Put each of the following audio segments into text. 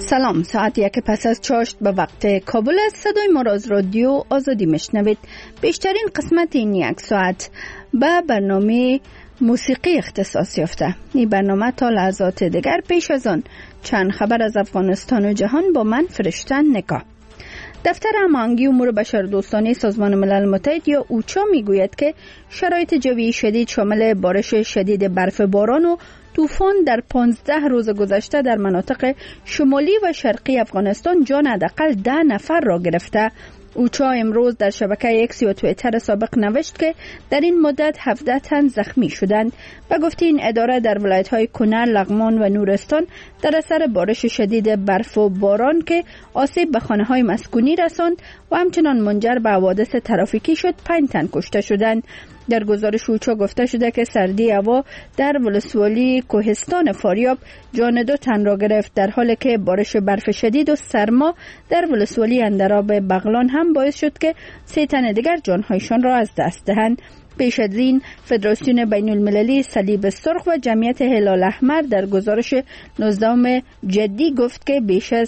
سلام، ساعت 1 پس از چاشت به وقت کابل است. صدای ما را از رادیو آزادی میشنوید. بیشترین قسمت این یک ساعت به برنامه موسیقی اختصاص یافته. این برنامه تا لحظات دیگر. پیش از آن چند خبر از افغانستان و جهان با من فرشته نکا. دفتر هماهنگی امور بشردوستانه سازمان ملل متحد یا اوچا میگوید که شرایط جوی شدید شامل بارش شدید برف باران و طوفان در 15 روز گذشته در مناطق شمالی و شرقی افغانستان جان حداقل 10 نفر را گرفته. اوچا امروز در شبکه ایکس و توییتر سابق نوشت که در این مدت 17 تن زخمی شدند و گفت این اداره در ولایت‌های کنر، لغمان و نورستان در اثر بارش شدید برف و باران که آسیب به خانه‌های مسکونی رساند و همچنان منجر به حوادث ترافیکی شد 5 تن کشته شدند. در گزارش اوچا گفته شده که سردی هوا در ولسوالی کوهستان فاریاب جان 2 تن را گرفت، در حالی که بارش برف شدید و سرما در ولسوالی اندراب بغلان هم باعث شد که 3 تن دیگر جانهایشان را از دست دهند. پیش از این فدراسیون بین المللی صلیب سرخ و جمعیت هلال احمر در گزارش 19 جدی گفت که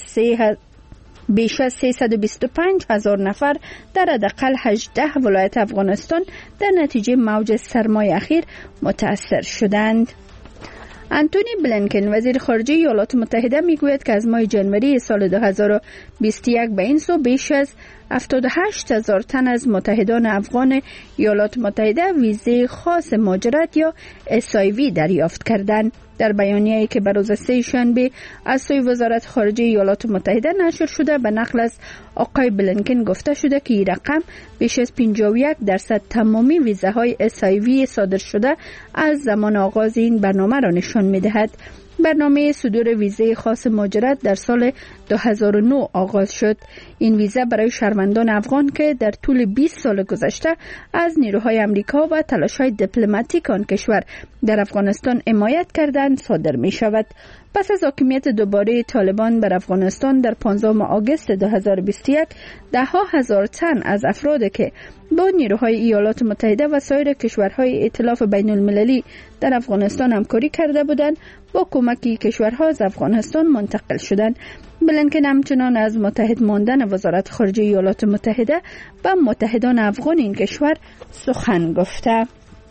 بیش از 325,000 نفر در حداقل 18 ولایت افغانستان در نتیجه موج سرمای اخیر متاثر شدند. انتونی بلینکن وزیر خارجه ایالات متحده میگوید که از ماه جنوری سال 2021 به این سو بیش از 78,000 تن از متحدان افغان ایالات متحده ویزه خاص مهاجرت یا SIV دریافت کردند. در بیانیه‌ای که به روز 3 شنبه از سوی وزارت خارجه ایالات متحده نشر شده به نقل از آقای بلینکن گفته شده که این رقم بیش از 51% تمامی ویزاهای SIV صادر شده از زمان آغاز این برنامه را نشان می‌دهد. برنامه صدور ویزه خاص مهاجرت در سال 2009 آغاز شد. این ویزه برای شهروندان افغان که در طول 20 سال گذشته از نیروهای امریکا و تلاش‌های دیپلماتیک آن کشور در افغانستان حمایت کردند صادر می شود. پس از حاکمیت دوباره طالبان بر افغانستان در 15 آگوست 2021 ده‌ها هزار تن از افرادی که با نیروهای ایالات متحده و سایر کشورهای ائتلاف بین المللی در افغانستان همکاری کرده بودند با کمک کشورها از افغانستان منتقل شدند. بلینکن همچنان از متحد ماندن وزارت خارجه ایالات متحده و متحدان افغان این کشور سخن گفته.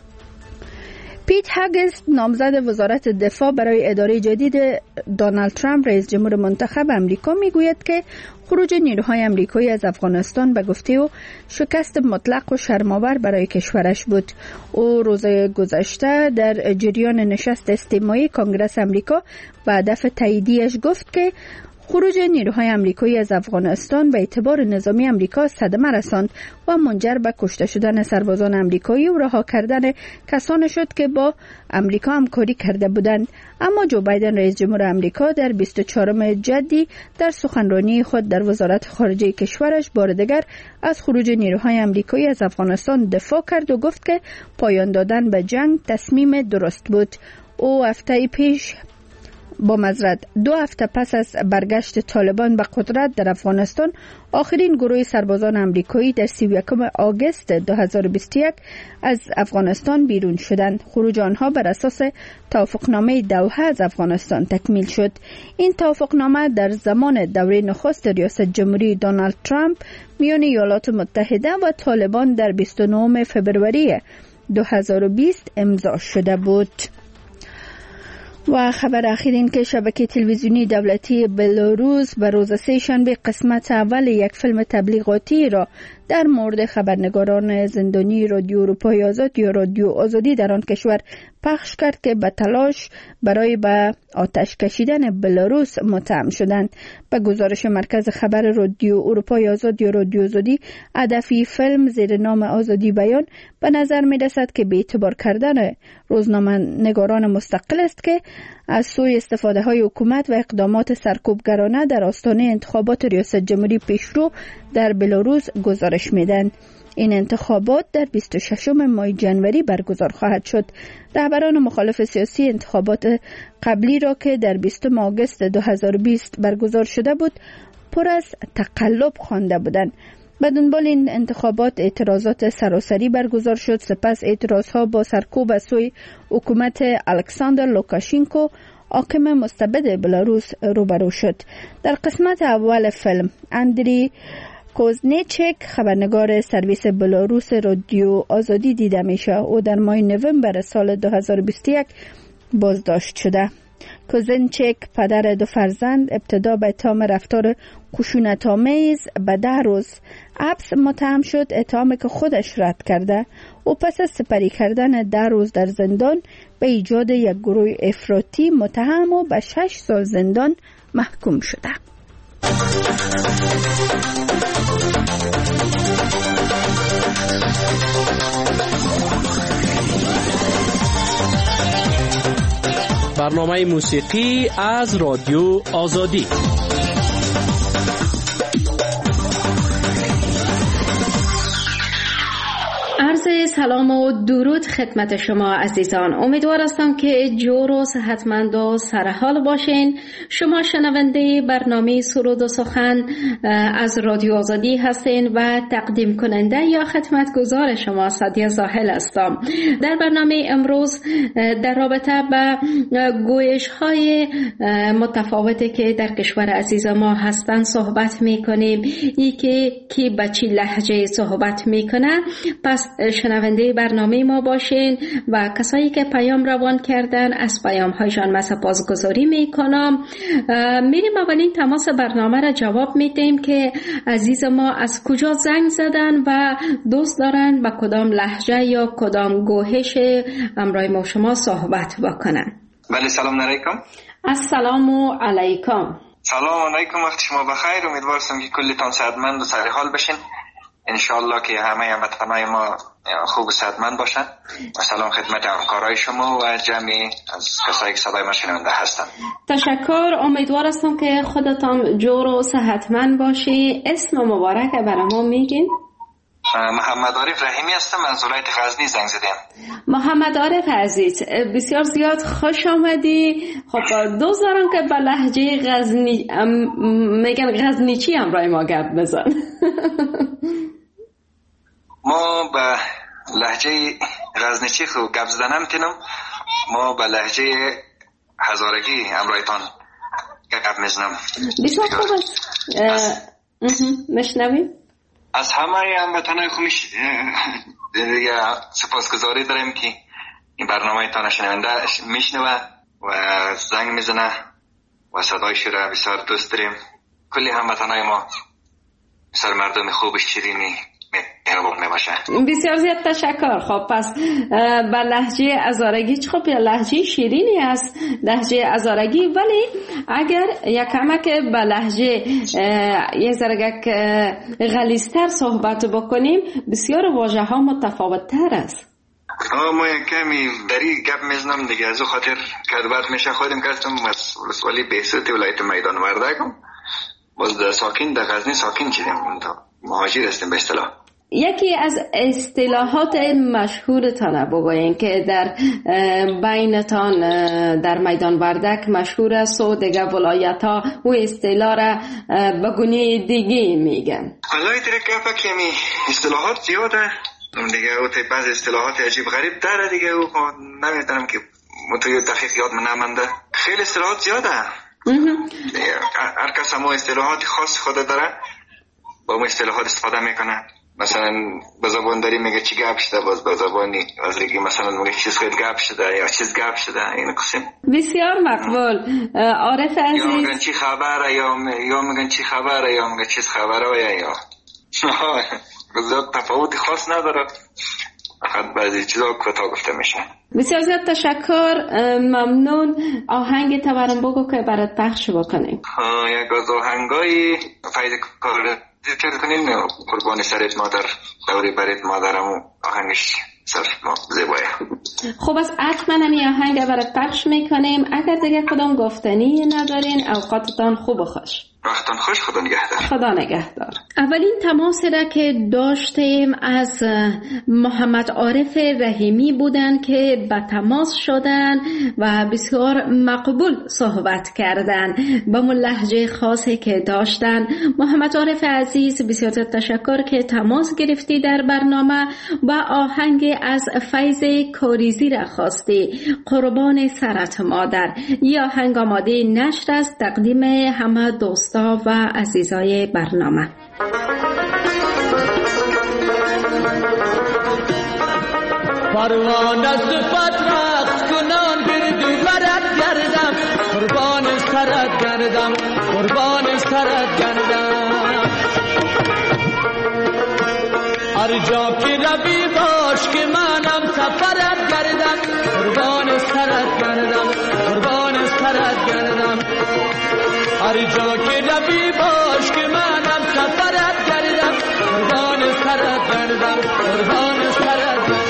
پیت هگز نامزد وزارت دفاع برای اداره جدید دونالد ترامپ رئیس جمهور منتخب امریکا میگوید که خروج نیروهای امریکایی از افغانستان به گفته او شکست مطلق و شرم‌آور برای کشورش بود. او روز گذشته در جریان نشست استماعی کنگره امریکا و هدف تاییدیش گفت که خروج نیروهای امریکایی از افغانستان به اعتبار نظامی امریکا صدمه رساند و منجر به کشته شدن سربازان امریکایی و رها کردن کسانی شد که با امریکا همکاری کرده بودند. اما جو بایدن رئیس جمهور امریکا در 24 جدی در سخنرانی خود در وزارت خارجه کشورش بار دیگر از خروج نیروهای امریکایی از افغانستان دفاع کرد و گفت که پایان دادن به جنگ تصمیم درست بود. او هفته پیش دو هفته پس از برگشت طالبان به قدرت در افغانستان آخرین گروه سربازان امریکایی در 31 آگوست 2021 از افغانستان بیرون شدند. خروج آنها بر اساس توافقنامه دوحه از افغانستان تکمیل شد. این توافقنامه در زمان دوره نخست ریاست جمهوری دونالد ترامپ میان ایالات متحده و طالبان در 29 فوریه 2020 امضا شده بود. و خبر اخیر این که شبکه تلویزیونی دولتی بلاروس به روز 3 شنبه قسمت اول یک فیلم تبلیغاتی را در مورد خبرنگاران زندانی رادیو اروپای آزاد یا رادیو آزادی در آن کشور پخش کرد که به تلاش برای به آتش کشیدن بلاروس متهم شدند. به گزارش مرکز خبر رادیو اروپای آزاد یا رادیو آزادی، هدفی فیلم زیر نام آزادی بیان به نظر می رسد که به اعتبار کردن روزنامه‌نگاران مستقل است که از سوی استفاده های حکومت و اقدامات سرکوبگرانه در آستانه انتخابات ریاست جمهوری پیشرو در بلاروس گزارش میدن. این انتخابات در 26 ماه جنوری برگزار خواهد شد. رهبران مخالف سیاسی انتخابات قبلی را که در 20 آگوست 2020 برگزار شده بود پر از تقلب خوانده بودند. به دنبال این انتخابات اعتراضات سراسری برگزار شد. سپس اعتراضها با سرکوب از سوی حکومت الکساندر لوکاشنکو حاکم مستبد بلاروس روبرو شد. در قسمت اول فیلم اندری کوزنیچک، خبرنگار سرویس بلاروس رادیو آزادی دیده میشه. او در ماه نوامبر سال 2021 بازداشت شده. کوزنچک، پدر 2 فرزند، ابتدا به اتهام رفتار خشونت‌آمیز به 10 روز حبس متهم شد، اتهامی که خودش رد کرده. او پس از سپری کردن 10 روز در زندان به ایجاد یک گروه افراطی متهم و به 6 سال زندان محکوم شده. برنامه موسیقی از رادیو آزادی. عرض سلام و درود خدمت شما عزیزان. امیدوار هستم که جور و صحتمند و سرحال باشین. شما شنونده برنامه سرود و سخن از رادیو آزادی هستین و تقدیم کننده یا خدمتگزار شما سعدیه زاهل هستم. در برنامه امروز در رابطه با گویش های متفاوتی که در کشور عزیز ما هستن صحبت میکنیم. ای که کی به چی لهجه صحبت میکنه. پس شنونده برنامه ما باشین و کسایی که پیام روان کردن از پیام هایشان من سپاسگزاری میکنم. میریم اولین تماس برنامه را جواب میدیم که عزیز ما از کجا زنگ زدن و دوست دارن با کدام لهجه یا کدام گوهش امرای ما شما صحبت بکنن. بله، سلام علیکم. السلام علیکم. سلام علیکم، وقت شما بخیر. امیدوارم که کلتان صحتمند و سرحال باشین. انشالله که همه هموطنان ما خوب و صحتمند باشن. و سلام خدمت همکارای شما و جمع از کسایی که صدای ما شنونده هستن. تشکر. امیدوار هستم که خودتان جور و صحتمند باشی. اسم مبارک برای ما میگین؟ محمد عارف رحیمی هستم، از ولایت غزنی زنگ زدم. محمد عارف عزیز، بسیار زیاد خوش آمدی. خب دوست دارم که به لهجه غزنی میگن غزنیچی همراه ما گپ بزن. ما به لهجه غزنیچی خو گپ زدن نمیتونم. ما به لهجه هزارگی همراهتان گپ میزنم. بسیار خوب است. مشنویم. از همه هموطنان خوبش دیگه سپاسگزاری داریم که این برنامه تان شنونده میشنوه و زنگ میزنه و صدایش را بسیار دوست داریم. کلی هموطنان ما بسیار مردم خوب شیرینی مهربان باشه. بسیار زیاد تشکر. خب پس با لهجه هزارگی خب یا لهجه شیرینی است لهجه هزارگی، ولی اگر یک کمک با لهجه یک ذره غلیظ‌تر صحبت بکنیم بسیار واژه ها متفاوت تر است. ما یک کمی دری گپ میزنم دیگه، از خاطر کدبت میشه خودم کردم از ولسوالی بهسوتی ولایت میدان وردگم. باز در ساکن در غزنی ساکن شدیم، مهاجر هستیم به اصطلاح. یکی از اصطلاحات مشهورتان بگوین که در بینتان در میدان وردک مشهور است و دیگه ولایت ها و اصطلاح را به گونه دیگه میگن. والله ترکه کمی اصطلاحات زیاده دیگه، او بعض اصطلاحات عجیب غریب داره دیگه، او نمیدونم که متوجه دقیق یاد نمونده. خیلی اصطلاحات زیاده. هر کس هم اصطلاحات خاص خود داره، با اون اصطلاحات استفاده میکنه. مثلا به زبان داری میگه چی گپ شده، باز به زبانی از دیگه مثلا میگه چیز خیلی گپ شده یا چیز گپ شده. این قسم بسیار مقبول. عارف عزیز، یا میگن چی خبره یا میگن چی خبره یا میگن چیز خبره یا زیاد تفاوت خاص نداره، فقط بعضی چیزا کوتاه گفته میشه. بسیار زیاد تشکر. ممنون. آهنگ تورم بگو که برات پخش بکنیم. یک از آهنگای فایده کار ذکر کنین، قربان سرت مادر دوری برت مادرمو، آهنگش زیبایه. خب از حتما همی آهنگ برات پخش میکنیم. اگر دیگه کدام گفتنی ندارین اوقاتتان خوب و خوش. وقتان خوش. خدا نگهدار. خدا نگهدار. اولین تماس را که داشتیم از محمد عارف رحیمی بودن که به تماس شدن و بسیار مقبول صحبت کردن با اون لهجه خاصی که داشتن. محمد عارف عزیز بسیار تشکر که تماس گرفتی در برنامه و آهنگ از فیض کاریزی را خواستی، قربان سرت مادر. یه آهنگ آماده نشر است تقدیم همه دوستا و عزیزای برنامه. پروانه صفت رقص کنان گردو برد گردم، قربان سرت گردم، قربان سرت گردم. هر جا که روی باش که منم سفرت گردم، قربان سرت گردم، قربان سرت گردم. هر جا که روی باش که منم سفرت گردم، قربان سرت گردم، قربان سرت گردم.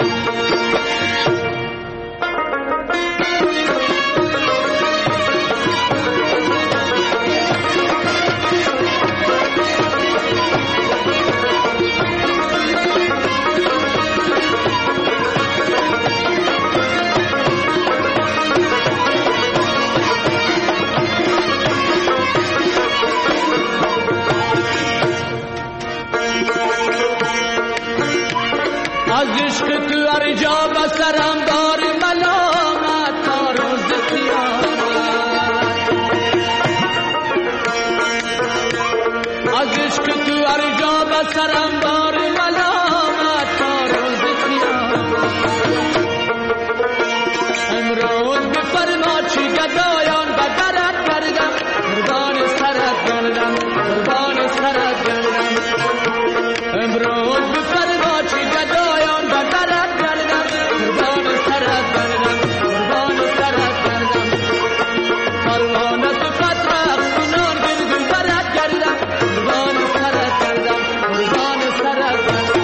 از عشق تو هر جا بسرم دار ملامت تا روز قیامت. از عشق تو هر جا بسرم دار ملامت تا روز قیامت. امروز بفرما چی گدایان به درت گردم، قربان سرت گردم، قربان سرت گردم. امروز بفرما چی گدایان به درت گردم، قربان سرت گردم، قربان سرت گردم. پروانه صفت رقص کنان گردو برت گردم، قربان سرت گردم، قربان سرت گردم.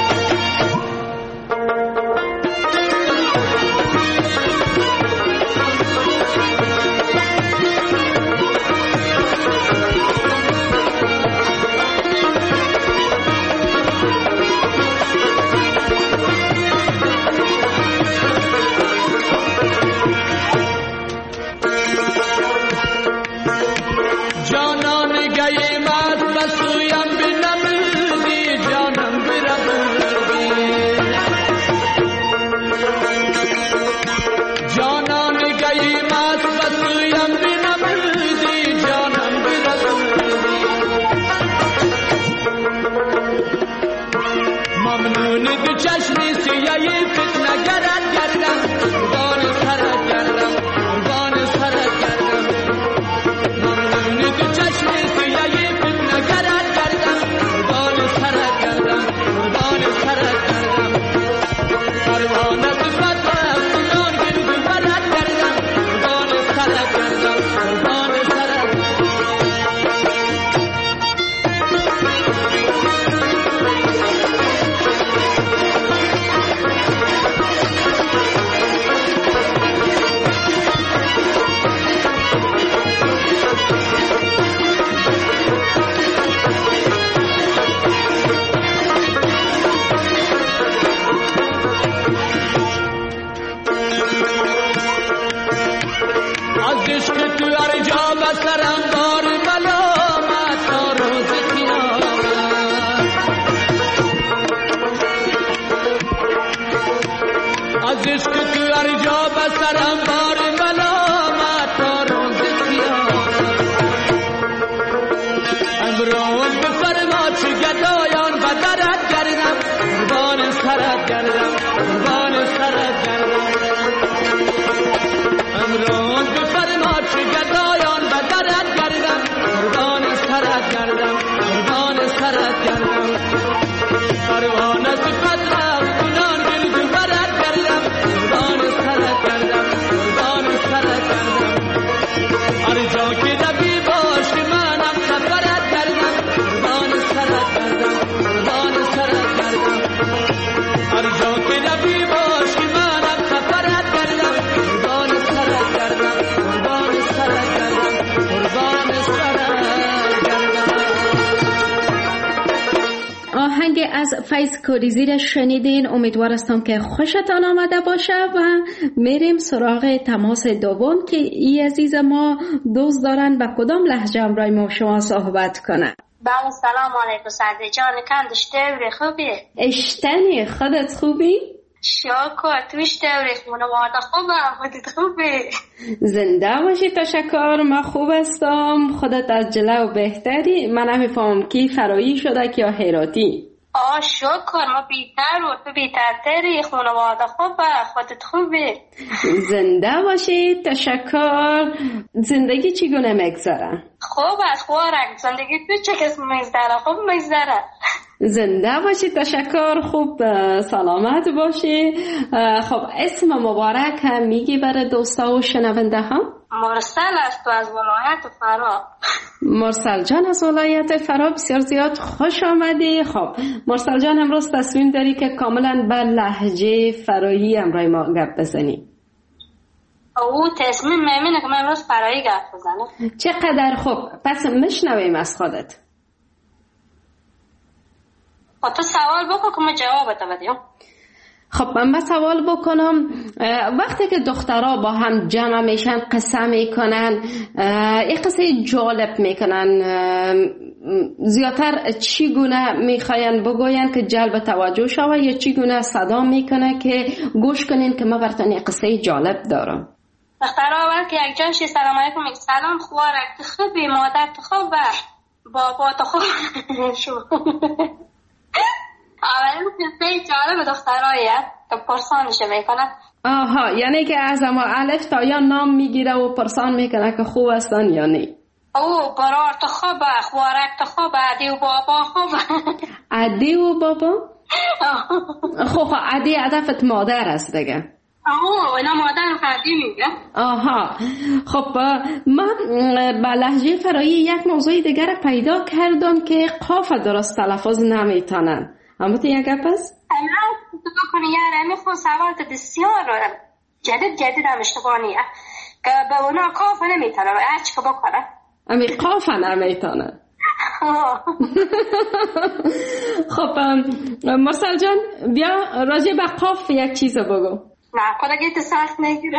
چشمی سیایی فتنه گرد گردم، قربان سرت گردم، قربان سرت گردم. ممنون تو چشمی سیایی فتنه گرد گردم، قربان سرت گردم، قربان سرت گردم. پروانه صفت رقص کنان گردو برت گردم، قربان سرت گردم، قربان سرت گردم. از عشق تو هر جا بسرم دار ملامت تا روز قیامت. از عشق تو هر جا بسرم دار ملامت تا روز قیامت. امروز بفرما چه گدایان به درت گردم، قربان سرت گردم، قربان سرت گردم. امروز بفرما چه گدایان به درت گردم، قربان سرت گردم، قربان سرت گردم. پروانه صفت رقص کنان گردو برت گردم، قربان سرت گردم، قربان سرت گردم. هر جا که روی باش که منم سفرت گردم، قربان سرت گردم، قربان سرت گردم. هر جا که روی باش از فیض کوریزی را شنیدین. امیدوارستم که خوشتان آمده باشه و میریم سراغ تماس دوم که ای عزیز ما دوست دارن به کدام لهجه امرای ما شما صحبت کنه. بله سلام علیکم سعدی جان، کندش دوری خوبی؟ اشتنی خودت خوبی؟ شکر توش دوری خانواده خوبه، خودت خوبی؟ زنده باشی. تشکر، من خوب هستم. خودت از جلو بهتری؟ من نمیفهمم کی فرایی شده که یا هراتی؟ شکر ما بیتر و تو بیترتری، خانواده خوبه، خودت خوبی؟ زنده باشی. تشکر. زندگی چگونه میگذره؟ خوب است خوارک. زندگی تو چه کس میگذره؟ خوب میگذره. زنده باشی. تشکر. خوب سلامت باشی. خب اسم مبارک هم میگی برای دوستا و شنونده ها؟ مرسل است و از ولایت فرا. مرسل جان از ولایت فرا، بسیار زیاد خوش آمدی. خب مرسل جان امروز تصمیم داری که کاملا به لهجه فرایی امرای ما گپ بزنی؟ او تصمیم میمونه که من امروز فرایی گپ بزنم. چقدر خوب. پس میشنویم از خودت. تو سوال بکن که من جواب بدم. خب من سوال بکنم. وقتی که دخترها با هم جمع میشن قصه میکنن، یک قصه جالب میکنن، زیادتر چی گونه میخواین بگوین که جلب توجه شوه یا چی گونه صدا میکنه که گوش کنین که من براتون یک قصه جالب دارم؟ دخترها وقتی یک جانشی سلام علیکم میگه سلام خوارک تو خوبی؟ مادر تو خوبه؟ بابا تو خوب؟ اولین قصه جالب دختراییه که پرسانش میکنه. آها، یعنی که از اما الف تا یا نام میگیره و پرسان میکنه که خوب هستن یا نه. او برار تو خوبه، خوارک تو خوبه، عدی و بابا خوبه. عدی و بابا؟ خب عدی هدفت مادر است دیگه. اینا مادر فردی میگه. آها. خب من به لهجه فرایی یک موضوع دیگر پیدا کردم که قاف درست تلفظ نمیتونن. اما تو یک گپ است؟ امروز تو بکنی یاره میخوام سوالت بسیار جدید هم اشتباهیه که به اونا قاف نمیتونه و هرچی که بکنه امی قاف نمیتونه. خب مرسل جان بیا راجع به قاف یک چیز بگو. نه خدا گیت سخت نگیره.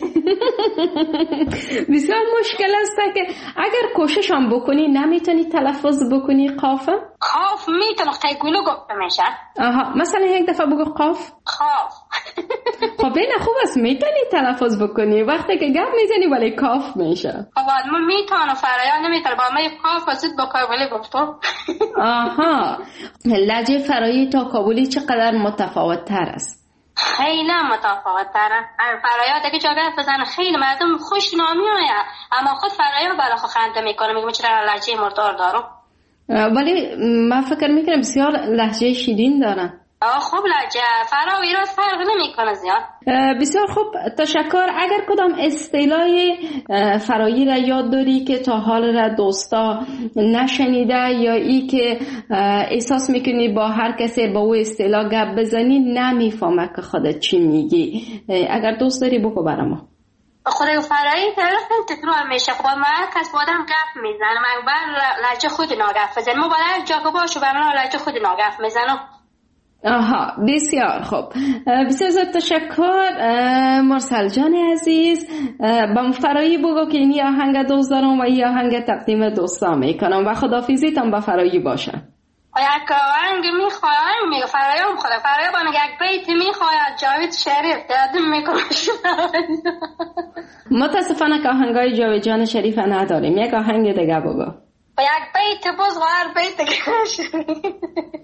بسیار مشکل است که اگر کوشش هم بکنی نمیتونی تلفظ بکنی قاف؟ قاف میتونه خیلی گلو گفته میشه. آها، مثلا یک دفعه بگو قاف. قاف. خب این خوب است میتونی تلفظ بکنی، وقتی که گپ میزنی ولی کاف میشه. خب من میتونم فرایان نمیتونه با من قاف واسط بکنم ولی گفتم. آها، لهجه فرایی تا کابلی چقدر متفاوت تر است؟ خیلی متفاوت تره. فرایات که جا گفت بزنه خیلی مردم خوش نامی آید اما خود فرایات برای خود خنده میکنه میگه چرا لهجه مردار دارم. ولی من فکر میکنم بسیار لهجه شیرین دارن. خوب لهجه فرا و ایراد فرق نمیکنه زیاد. بسیار خوب تشکر. اگر کدام اصطلاح فرایی را یاد داری که تا حال را دوستا نشنیده یا ای که احساس میکنی با هر کسی با او اصطلاح گپ بزنی نمیفهمه که خودت چی میگی، اگر دوست داری بگو برای ما. خدای فرایی خیلی تکرار میشه. خب من کس با آدم گپ میزنم من بر لهجه خود ناگف بزنم ما باید جا که باشو بر من لهجه خود ناگف میزنم. آها بسیار خوب. بسیار زیاد تشکر مرسل جان عزیز. با فرایی بگو که این آهنگ دوست دارم و این آهنگ تقدیم دوستا میکنم و خداحافظیتان با فرایی باشه. یک آهنگ میخوایم میگه فرایم خدا فرایم بانه یک بیت میخواید جاوید شریف یادم میکنه. متاسفانه که آهنگای جاوید جان شریف نداریم، یک آهنگ دیگه بگو. یک بیت باز و هر بیت دیگه.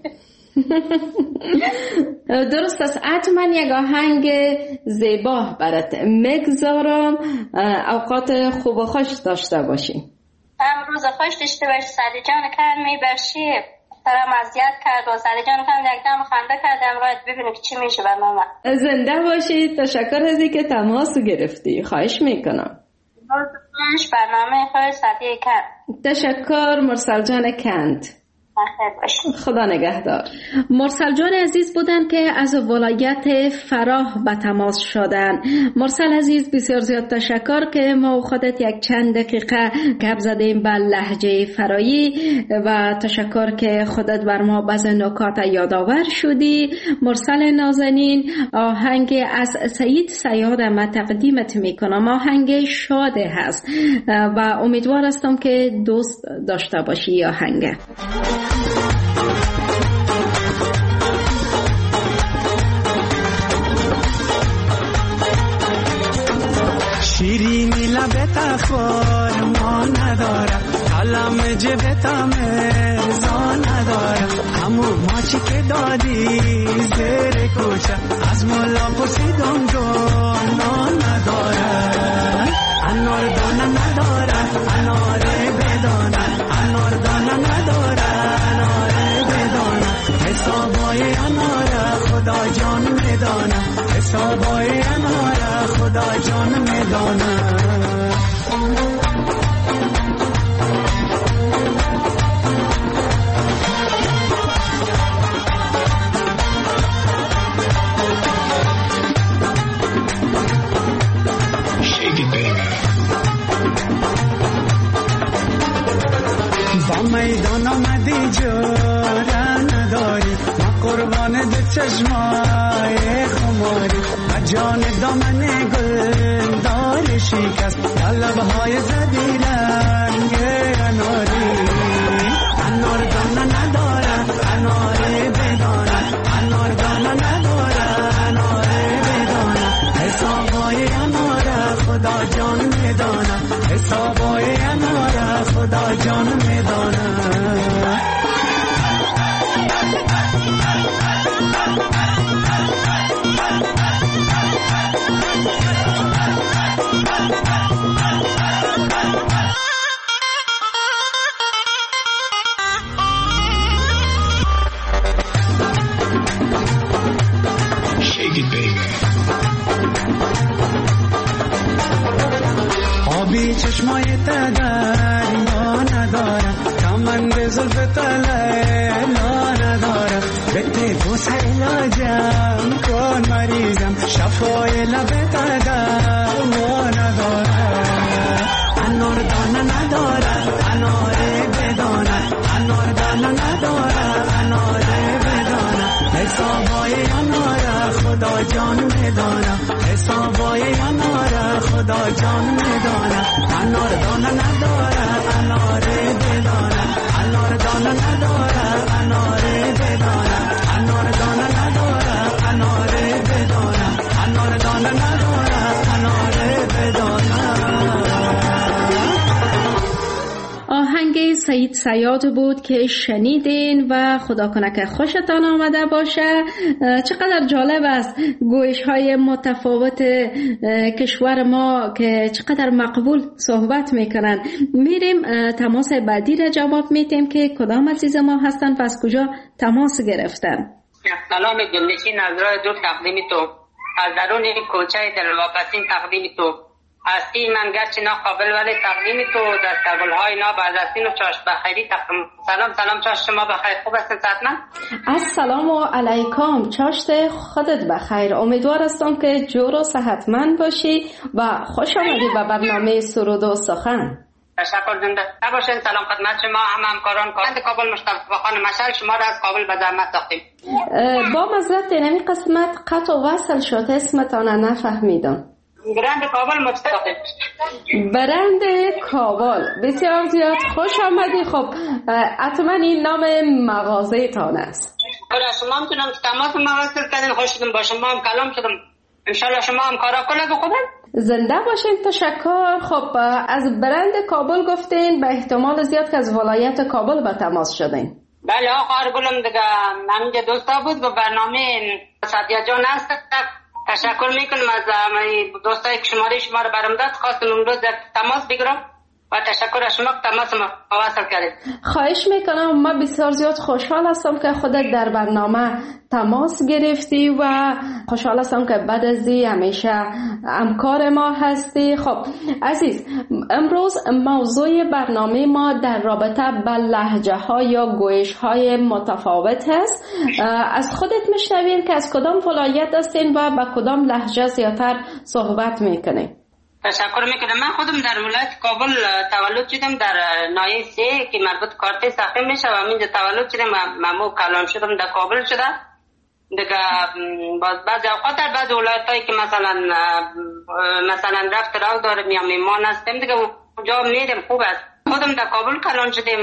درست است. حتما یک آهنگ زیبا برات میگذارم. اوقات خوب و خوش داشته باشی. روز خوش داشته باشی. سعدی جان کرمی برشی ترم اذیت کرد و سعدی جان کرد یک دم خنده کرد امروز ببینیم که چی میشه برنامه. زنده باشی. تشکر از اینکه تماس گرفتی. خواهش میکنم. برنامه خوش سعدی کرد. تشکر مرسل جان کند. خدا نگهدار. مرسل جان عزیز بودن که از ولایت فراه به تماس شدن. مرسل عزیز بسیار زیاد تشکر که ما خودت یک چند دقیقه گپ زدیم به لهجه فرایی و تشکر که خودت بر ما بعض نکات یادآور شدی. مرسل نازنین، آهنگ از سعید صیاد ما تقدیمت میکنم. آهنگ شاده هست و امیدوار هستم که دوست داشته باشی آهنگ. شیرینی لبت خور ما ندارم، قلم جبت مرزا ندارم، همون ماچی که دادی زیر کوچه از مولا پرسیدم دانا ندارم. انار دانه ندارم، انار بدانه، انار دانه ندارم، انار بدانه، حسابای انار خدا جان میدانه، حسابای انار خدا جان میدانه. میدان آمدی جوره نداری، ما قربان دو چشمای خماری، و جان دامن گل دار شکست، لبهای زدی رنگ اناری. انار دانه نداره، انار بدانه، انار دانه نداره، انار بدانه، حسابای انار خدا جان میدانه، حسابای انار خدا جان میدانه. آبی چشمای تدریا ندارم، کمند زلف لیلا ندارم، بده بوسه علاجم کن مریضم، شفای لب تدریا ندارم. انار دانه ندارم، انار بدانه، انار دانه ندارم، انار بدانه، حسابای انار خدا جان میدانه، حسابای انار خدا جان میدانه. انار دانه نداره، انار بدانه، انار دانه نداره، انار بدانه، انار دانه نداره، انار بدانه، انار دانه نداره، انار بدانه. آهنگ سعید صیاد بود که شنیدین و خدا کنه که خوشتان آمده باشه. چقدر جالب است گویش های متفاوت کشور ما که چقدر مقبول صحبت میکنن. میریم تماس بعدی را جواب میدیم که کدام عزیز ما هستن و از کجا تماس گرفتن. سلام دلنشین از راه دور تقدیم تو، از درون کوچه دلواپسین تقدیم تو، هستی من گرچه ناقابل ولی تقدیم تو، در تقبلهای نابردستین و چاشت بخیری تقدیم. سلام چاشت شما بخیر، خوب هستن صحتمند؟ السلام علیکم چاشت خودت بخیر، امیدوار هستم که جور و صحتمند باشی و خوش آمدی به برنامه سرود و سخن. تشکر، زنده باشین. سلام خدمت شما همکاران کارند کابل، مصطفی خان مشعل شما را از کابل به زحمت ساختیم. با معذرت نمی قسمت قطع و وصل شد، اسمتان نفهمیدم. برند کابل مصطفی. برند کابل، بسیار زیاد خوش آمدی. خب حتما این نام مغازه تان است. شما میتونم تماس مغازه کردین، خوش شدم با شما هم کلام شدم. انشالله شما هم کارا کنید خوبه. زنده باشین، تشکر. خب از برند کابل گفتین، به احتمال زیاد که از ولایت کابل به تماس شدین. بله آقا گلم دیگه همینجا دوستا بود و برنامه سعدیه جان هست. تشکر میکنم از دوستایی که شماره شما رو برام داد. خواستم امروز در تماس بگیرم و تشکر از شما که تماس مواصل کردید. خواهش میکنم. ما بسیار زیاد خوشحال هستم که خودت در برنامه تماس گرفتی و خوشحال هستم که بعد از این همیشه همکار ما هستی. خب عزیز، امروز موضوع برنامه ما در رابطه با لهجه ها یا گویش های متفاوت هست. از خودت میشنویم که از کدام ولایت هستین و با کدام لهجه زیادتر صحبت میکنین؟ تشکر میکنم. من خودم در ولایت کابل تولد شدم، در ناحیه 3 که مربوط کارت ساخته میشه و من تولد شدم. مامو کلان شدم در کابل شده. دیگه بعضی اوقات در بعض ولایتایی که مثلا رفت راه دارم یا میمان هستم دیگه اونجا میرم. خوب است. خودم در کابل کلان شدم.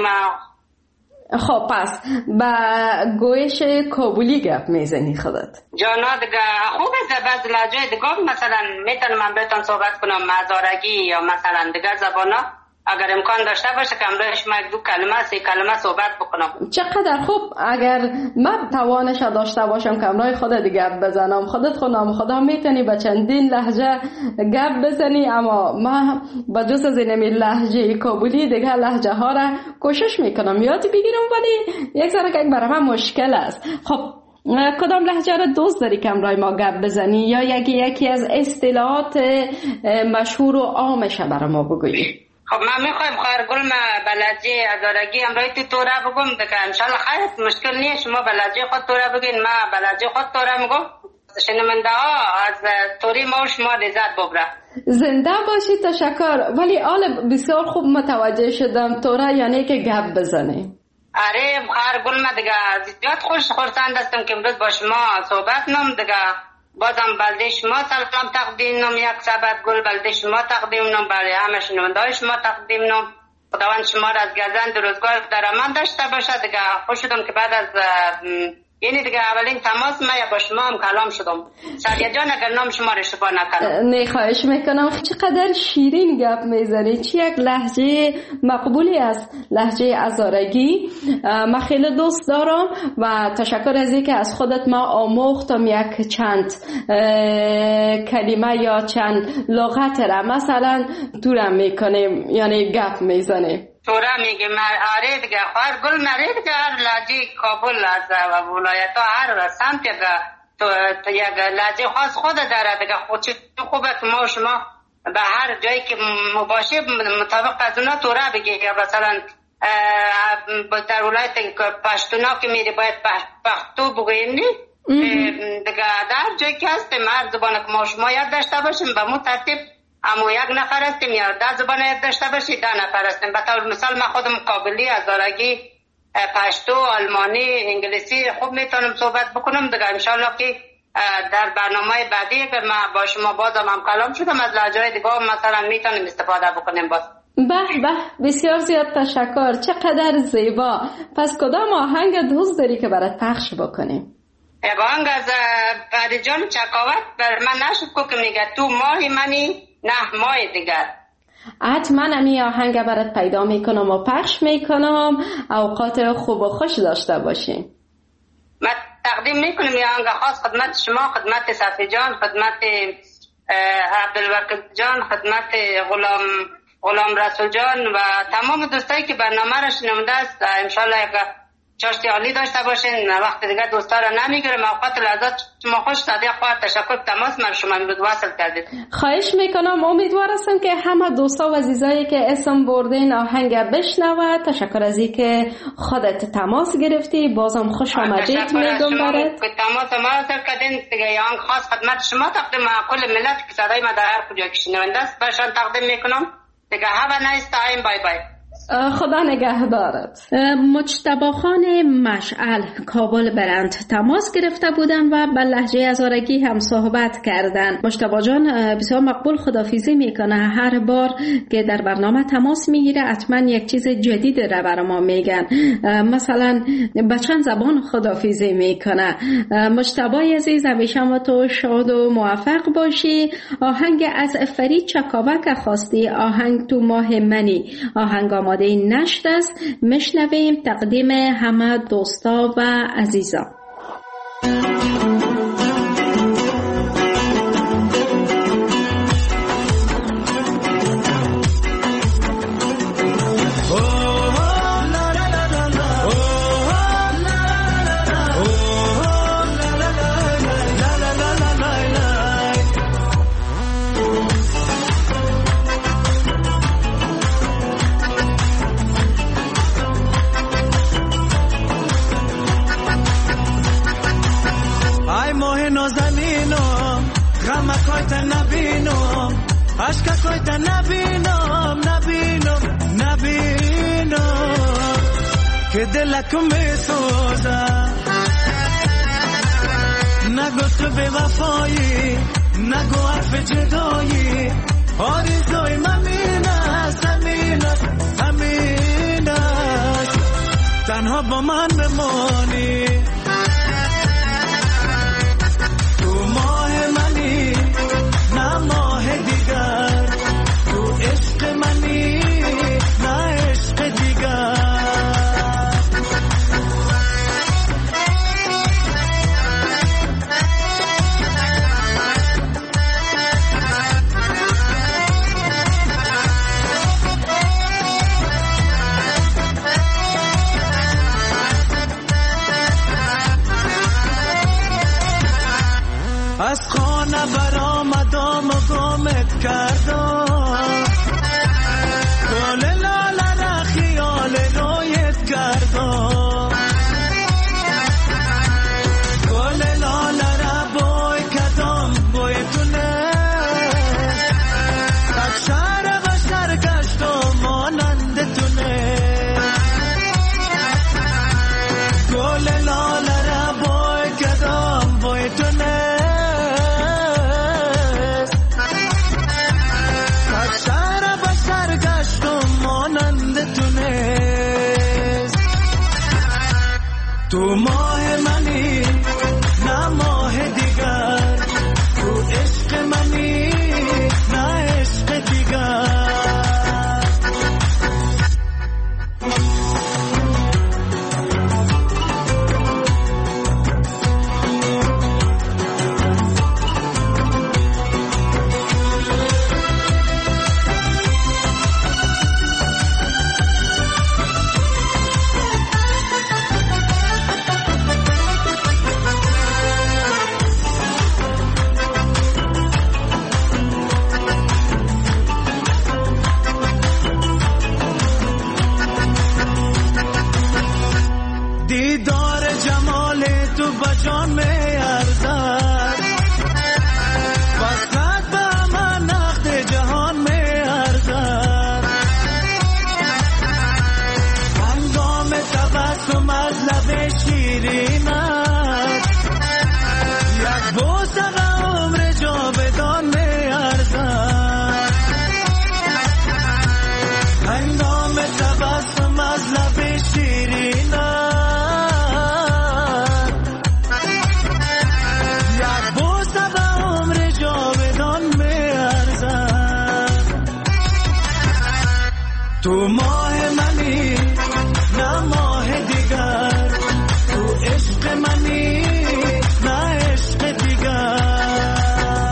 خب پس با گویش کابلی گپ میزنی خودت؟ جانا دیگه خوب است. بعض لهجه دیگه مثلا میتونم من بهتون صحبت کنم هزارگی یا مثلا دیگر زبانا اگر امکان داشته باشه که امروز شما 2 کلمه 3 کلمه صحبت بکنم. چقدر خوب. اگر من توانش داشته باشم که امروز خودت گپ بزنم، خودت خونم خدا میتونی با چندین لهجه گپ بزنی، اما ما با جز از این لهجه کابلی دیگه لهجه ها را کوشش میکنم یاد بگیرم، ولی یک ذره که برای من مشکل است. خب کدام لهجه را دوست داری که امروز ما گپ بزنی یا یکی از اصطلاحات مشهور و عامش برای ما بگویی؟ خب من میخوایم خواهر گل ما بلدی ازارگی امروز توره بگم دیگه انشالله خیر، مشکل نیست. شما بلدی خود توره بگین، ما بلدی خود توره میگم. شنونده ها از توری ما و شما لذت ببره. زنده باشی. تشکر. ولی آل بسیار خوب متوجه شدم توره یعنی که گپ بزنی. آره خواهر گل ما دیگه زیاد خرسند هستم که امروز با شما صحبت نم دیگه. بازم بلده شما سلام تقدیم نم، یک سبت گل بلده شما تقدیم نم، برای همه شنونده شما تقدیم نم. خداوند شما را از گزند روزگار در امان داشته باشه. دیگه خوش شدم که بعد از یعنی دیگه اولین تماس ما با شما هم کلام شدم. سعدیه جان اگر نام شما را اشتباه نکنم. نه خواهش میکنم. چقدر شیرین گپ میزنی. چی یک لهجه مقبولی است لهجه هزارگی. من خیلی دوست دارم و تشکر از اینکه از خودت ما آموختم یک چند کلمه یا چند لغت را مثلا دورم میکنیم یعنی گپ میزنیم. توره میگه آره دیگه خواهر گل نره دیگه هر لهجه کابل از ولایت ها هر سمت یک لهجه خاص خود داره دیگه. خوبه که ما شما به هر جایی که مباشه مطابق از اونا توره بگی. مثلا در ولایت پشتونا که میری باید پختو بگویم نی دیگه. در جایی که هستیم هر زبان که ما شما یاد داشته باشیم به مو ترتیب اما یک نفر هستیم یا 10 زبان یاد داشته باشید 10 نفر هستیم. به طور مثال من خودم کابلی، هزارگی، پشتو، آلمانی، انگلیسی خوب میتونم صحبت بکنم دیگه. انشالله که در برنامه بعدی که من با شما بازم هم کلام شدم از لهجه‌های دیگه مثلا میتونیم استفاده بکنیم. باز به بسیار زیاد تشکر. چقدر زیبا. پس کدام آهنگ دوست داری که برات پخش بکنیم؟ یک آهنگ از فرید جان چکاوت بر من نشد که میگه تو ماهی منی نه ماه دیگر. حتما امی آهنگ برات پیدا میکنم و پخش میکنم. اوقات خوب و خوش داشته باشین. من تقدیم میکنم یه آهنگ خاص خدمت شما، خدمت صفی جان، خدمت عبدالوکیل جان، خدمت غلام رسول جان و تمام دوستایی که برنامه را شنونده است. انشالله یک چاشتی عالی داشته باشین. وقت دیگه دوستا را نمیگیرم. اوقات لحظات شما خوش. صادق خواهد تشکر تماس من شما امروز واصل کردید. خواهش میکنم. امیدوار هستم که همه دوستا و عزیزایی که اسم بردین آهنگ بشنوه. تشکر از اینکه خودت تماس گرفتی. بازم خوش آمدید میگم برات. تماس ما واصل کردین دیگه. یه آهنگ خاص خدمت شما تقدیم کل ملت که صدای ما در هر کجا که شنونده است برشان تقدیم میکنم دیگه. have a nice time. بای بای. خدا نگهدارت. مجتبی خان مشعل کابل برند تماس گرفته بودن و به لهجه هزارگی هم صحبت کردن. مجتبی جان بسیار مقبول خدافیزی میکنه. هر بار که در برنامه تماس میگیره حتما یک چیز جدید را برای ما میگن. مثلا به چند زبان خدافیزی میکنه. مجتبی عزیز همیشه ما تو شاد و موفق باشی. آهنگ از فرید چکاوک خواستی، آهنگ تو ماه منی. آهنگ آماده نشت است. مشنویم تقدیم همه دوستا و عزیزا. عشق کوی تا نبینم که دلکو میسوزم نگو تو به وفایی نگو حرف جدایی آرزوی همین است تنها با من بمانی تو ماه منی نه ماه دیگر تو عشق منی نه عشق دیگر از خانه برآمدم و گمت کردم گل لاله را خیال رویت کردم گل لاله را بوی کردم بوی تونه از شهر و سرگشتم مانند تونه گل لاله را بوی کردم بوی تونه تو ماه منی نه ماه دیگر تو عشق منی نه عشق دیگر دیدار جمال تو بجان می ارزد وصلت به من نقد جهان می ارزد هنگام تبسم از لب شیرینت یک بوسه و عمر جاودان می ارزد هنگام تبسم از لب شیرینت تو ماه منی نه ماه دیگر تو عشق منی نه عشق دیگر.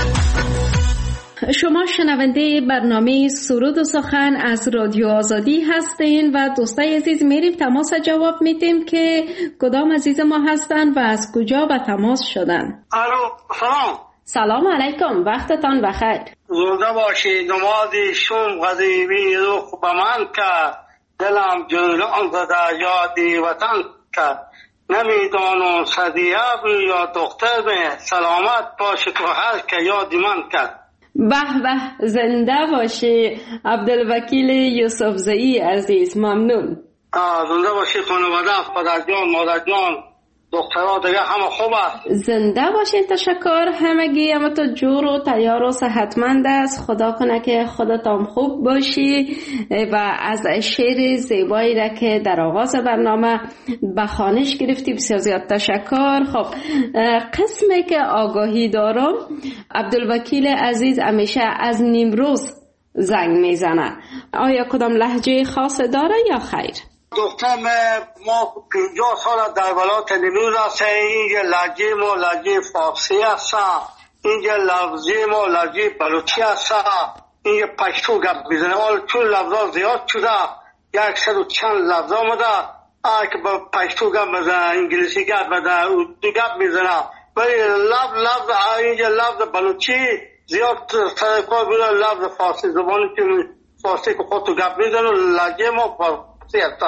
شما شنونده برنامه سرود و سخن از رادیو آزادی هستین و دوستای عزیز میریم تماس جواب میدیم که کدام عزیز ما هستن و از کجا به تماس شدن. الو سلام علیکم، وقتتان بخیر. زنده باشی. نمازی شوم غزیبی روح به من که دلم جولان زده یادی وطن که نمیدانم صدیه یا دختر به سلامت باشی تو هر که یادی من که. به به، زنده باشی عبدالوکیل یوسف زئی عزیز، ممنون. زنده باشی. خانواده پدر جان مادر جان دخترها دیگه همه خوب است. زنده باشین، تشکر. همگی همه تو جور و تیار و صحتمند است. خدا کنه که خودتان خوب باشی و از شعر زیبایی را که در آغاز برنامه به خوانش گرفتی بسیار زیاد تشکر. خب قسمی که آگاهی دارم، عبدالوکیل عزیز همیشه از نیمروز زنگ میزنه. آیا کدام لهجه خاص داره یا خیر؟ دخترم ما 50 سال در ولایت نیمروز هستیم. اینجا لهجه ما لهجه فارسی هست، اینجا لفظی ما لهجه بلوچی هست، اینجا پشتو گپ میزنه. حال چون لفظا زیاد شده 100 و چند لفظ آمده، که با پشتو گپ میزنه، انگلیسی گپ میزنه، اردو گپ میزنه، ولی لفظ اینجا لفظ بلوچی زیاد سرکار بیره. لفظ فارسی زبانی که فارسی که خودتو گپ میزنه لهجه ما فارسی هست.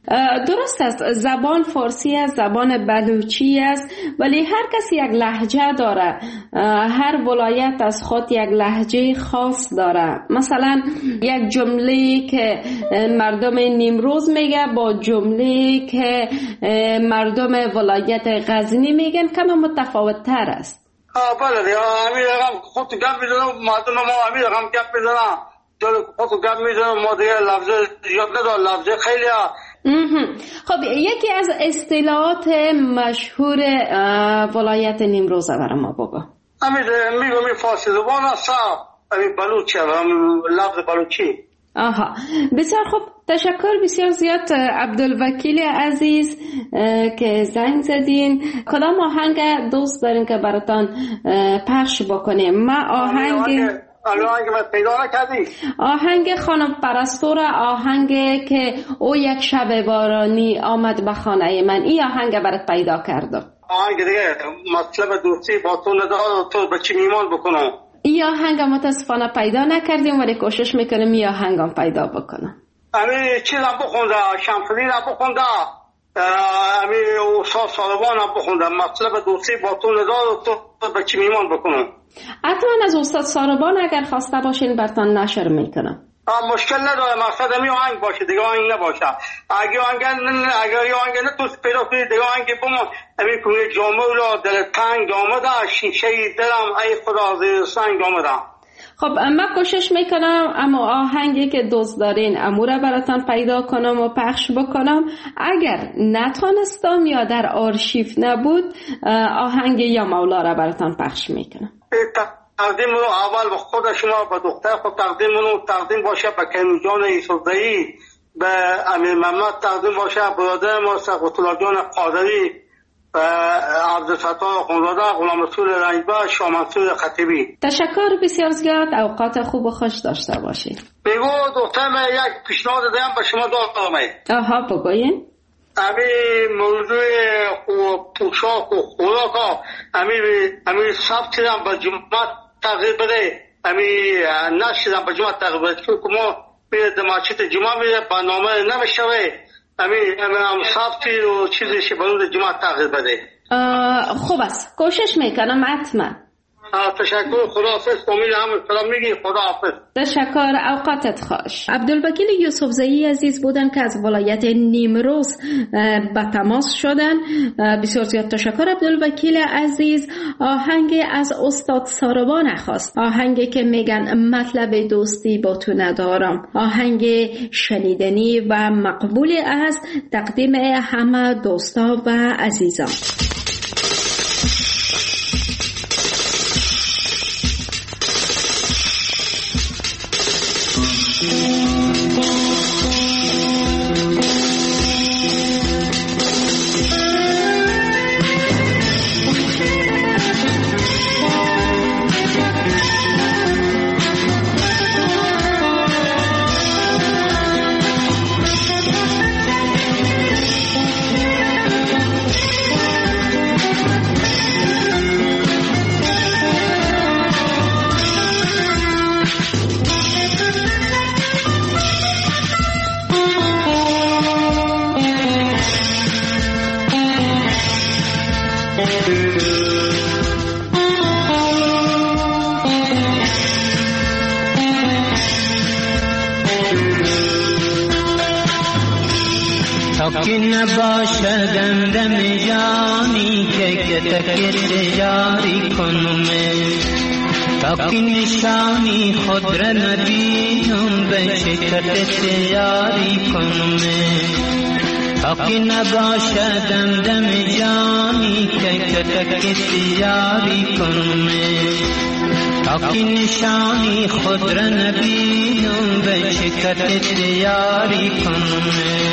درست است، زبان فارسی است، زبان بلوچی است، ولی هر کسی یک لهجه داره. هر ولایت از خود یک لهجه خاص داره. مثلا یک جمله که مردم نیمروز میگه با جمله که مردم ولایت غزنی میگن کم متفاوت تر است. بله همین رقم خود گپ میزنم، مردم ما همین رقم گپ میزنم، خود گپ میزنم، ما دیگه لفظ یاد ندارم، لفظ خیلی خب یکی از اصطلاحات مشهور ولایت نیمروز برای ما بگو. میگم فارسی زبان است، همین بلوچی، لفظ بلوچی. آها، بسیار خوب، تشکر بسیار زیاد عبدالوکیل عزیز که زنگ زدین. کدام آهنگ دوست دارین که براتان پخش بکنیم؟ ما آهنگ خانم پرستو را، آهنگ که او یک شب بارانی آمد به خانه من، این آهنگ برات پیدا کردم. آهنگ دیگه مطلب دوستی با تو ندارم، تو به چی میمان بکنم. این آهنگ متاسفانه پیدا نکردیم ولی کوشش میکنم این آهنگ هم پیدا بکنم. همین چیز هم بخونده، شمسدین هم بخونده، همین استاد سالبان هم بخونده، مطلب دوستی با تو ندارم، تو به چی میمان بکنم. حتما از استاد ساربان اگر خواسته باشین برتان نشر میکنم. مشکل نداره، مقصد همی آهنگ باشه، دیگه آهنگ نباشه. اگه آهنگ نتوست پیدا کنی، دیگه آهنگ بمون. همی کنی جامعه را دل تنگ آمده، شیشه دلم ای خدا زیر سنگ آمده. خب من کوشش میکنم اما آهنگی که دوست دارین امورا براتان پیدا کنم و پخش بکنم. اگر نتونستم یا در آرشیو نبود آهنگ یا مولا را براتان پخش میکنم. تقدیم رو اول به خود شما، به دختر خود تقدیم باشه، به کریمی جان یوسفزئی، به امیر محمد تقدیم باشه، برادر ما سقط الله جان قادری، عبدالفتاح خانزاده، غلام رسول رنجبر، شاه منصور خطیبی. تشکر بسیار زیاد، اوقات خوب و خوش داشته باشید. بگو دخترم یک پیشنهاد دارم به شما دارم. آها بگوین. همین موضوع پوشاک و خوراک ها همین سبت هم به جمعت تغییر بده، همین نشدم به جمعت تغییر بده، چون که ما میره دماچت جمعه میره برنامه نمیشوه، همین سبتی و چیزی برون جمعت تغییر بده. خوب است، کوشش میکنم حتما. تشکر، خداحافظ. امید هم سلام میگی، خداحافظ. تشکر، اوقاتت خوش. عبدالوکیل یوسفزئی عزیز بودن که از ولایت نیمروز به تماس شدن. بسیار زیاد تشکر عبدالوکیل عزیز. آهنگ از استاد ساربان خواست، آهنگی که میگن مطلب دوستی با تو ندارم، آهنگ شنیدنی و مقبول است، تقدیم همه دوستا و عزیزان. که نباشد دم جانی که تکت یاری کنم، تا که نشانی خود را نبینم به شکرت یاری کنم، تا که نباشد دم جانی که تکت یاری کنم، تا که نشانی خود را نبینم به شکرت یاری کنم.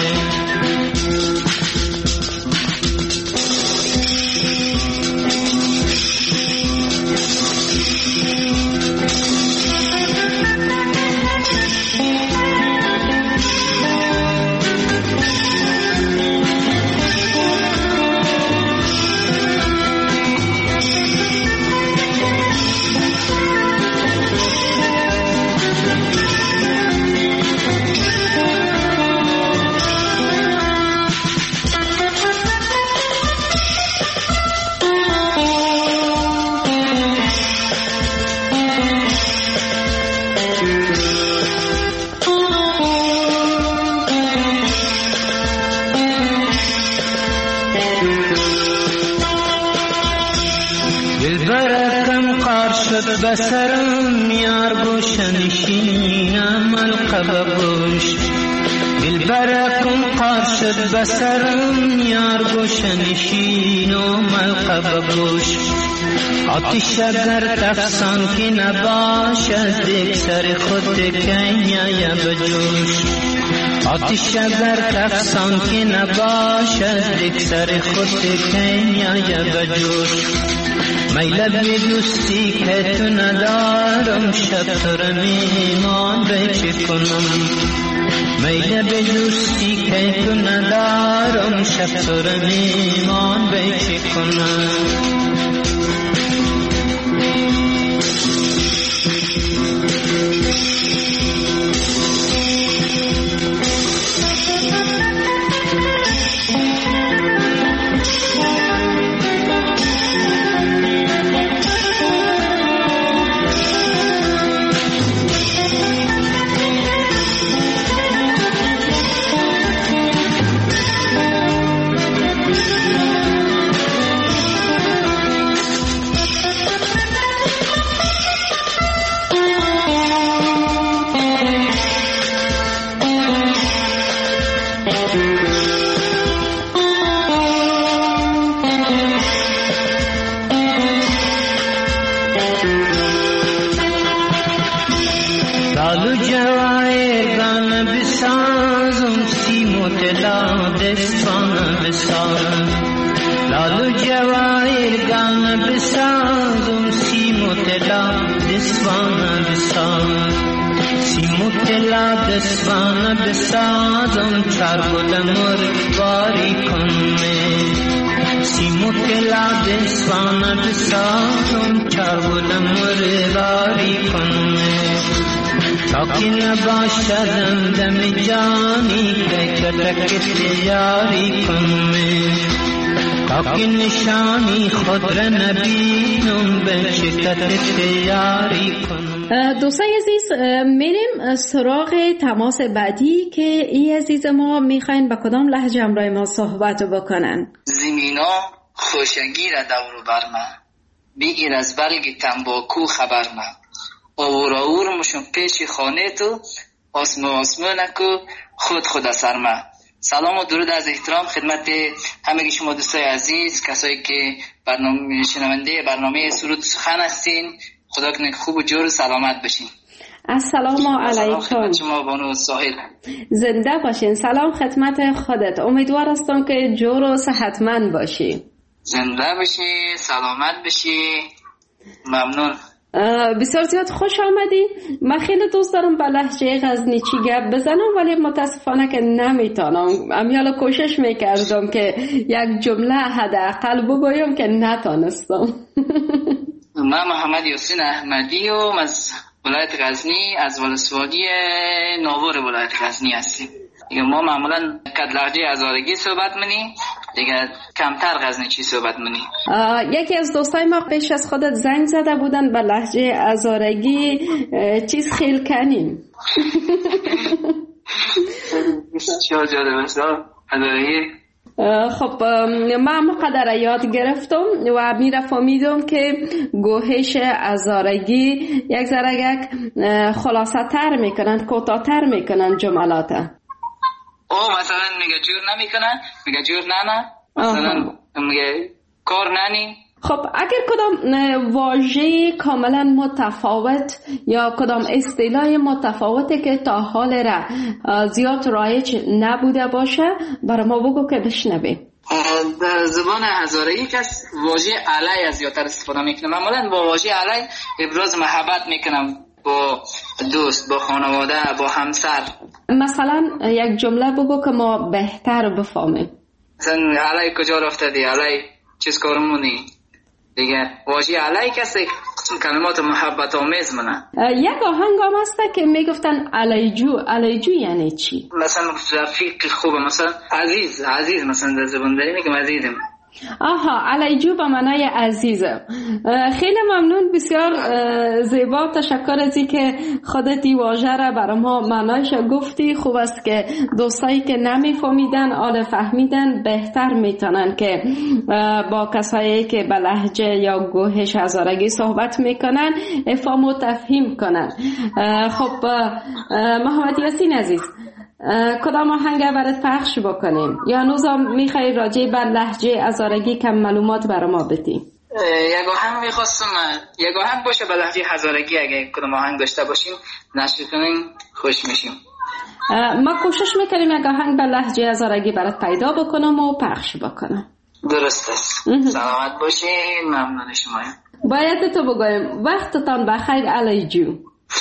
بسرم یار گوشنشینم القببوش دلبرکم قار شد بسرم یار گوشنشینم القببوش آتیش اگر تفسان که نباشد دیگ سر خود کنیا بجوش آتیش اگر تفسان که نباشد دیگ سر خود کنیا بجوش میل به دوستی که تو ندارم شب تو را میمان به چه کنم میل به دوستی که تو ندارم شب تو را میمان به چه کنم لالو جوایر گان بسازم سیمو تلا دستان بسازم لالو جوایر گان بسازم سیمو تلا دستان بسازم سیمو تلا دستان بسازم چار گل مرگ باری کنم سیمو تلا دستان بسازم چار گل مرگ باری کنم تاکی نباشدم دم جانی که کتک یاری کنم تاکی نشانی خود را نبینم به شکت یاری کنم. دوستای عزیز میریم سراغ تماس بعدی که ای عزیز ما میخواین با کدام لهجه همراه ما صحبت بکنن. زمینا خوشگیر دور بر من بگیر از بلگ تنباکو خبر من آور مشون پیش خانه تو آسمونکو خود اثر من. سلام و درود از احترام خدمت همه شما دوستای عزیز، کسایی که شنونده برنامه سرود سخن هستین. خدا کنه خوب و جور و سلامت باشین. السلام علیکم. خدمت شما بانو ساحل. زنده باشین. سلام خدمت خودت. امیدوار هستم که جور و صحتمند باشی. زنده باشی، سلامت باشی. ممنون. بسیار زیاد خوش آمدی. من خیلی دوست دارم به لهجه غزنیچی گپ بزنم ولی متاسفانه که نمیتونم. امیالا کوشش میکردم که یک جمله حداقل بگویم که نتونستم. من محمد یاسین احمدی و از ولایت غزنی، از ولسوالی ناور ولایت غزنی هستیم. دیگه ما معمولا کد لهجه هزارگی صحبت منی، دیگه کمتر غزنیچی صحبت منی. یکی از دوستای ما پیش از خودت زنگ زده بودن به لهجه هزارگی چیز خیل کنیم. چه جالب است هزارگی. خب من قدر یاد گرفتم و میره فهمیدم که گوهش هزارگی یک ذره خلاصه تر میکنن، کوتاه‌تر میکنن جملات. مثلا میگه جور نمیکنن، میگه جور نه مثلا میگه کار ننی. خب اگر کدام واژه کاملا متفاوت یا کدام اصطلاح متفاوتی که تا حال را زیاد رایج نبوده باشه برای ما بگو که بشنویم. در زبان هزارگی کس واژه علی زیادتر استفاده میکنه. معمولا با واژه علی ابراز محبت میکنم با دوست، با خانواده، با همسر. مثلا یک جمله بگو که ما بهتر بفهمیم. مثلا علی کجا رفته دی، علی چیز کارمونی. دیگه واژه علی کسی کلمات محبت آمیز منه. یک آهنگ هم هسته که میگفتن علیجو یعنی چی؟ مثلا رفیق خوبه، مثلا عزیز مثلا در زبان داری میگم عزیزم. آها، علیجو به معنای عزیزم. خیلی ممنون، بسیار زیبا. تشکر از این که خودت این واژه را برای ما معنایش گفتی. خوب است که دوستایی که نمیفهمیدن آل فهمیدن بهتر میتونن که با کسایی که به لهجه یا گوهش هزارگی صحبت میکنن افهام و تفهیم کنن. خب محمد یاسین عزیز، کدام آهنگ برات پخش بکنیم یا نوزا میخوای راجع بر لهجه هزارگی کم معلومات برای ما بدی؟ یک آهنگ میخواستم، یک آهنگ باشه به لهجه هزارگی. اگه کدام آهنگ داشته باشیم نشر کنیم خوش میشیم. ما کوشش میکنیم یک آهنگ به لهجه هزارگی برات پیدا بکنم و پخش بکنم. درست است. سلامت باشین، ممنون شمایم. باید تو بگویم وقتتان بخیر علیجو.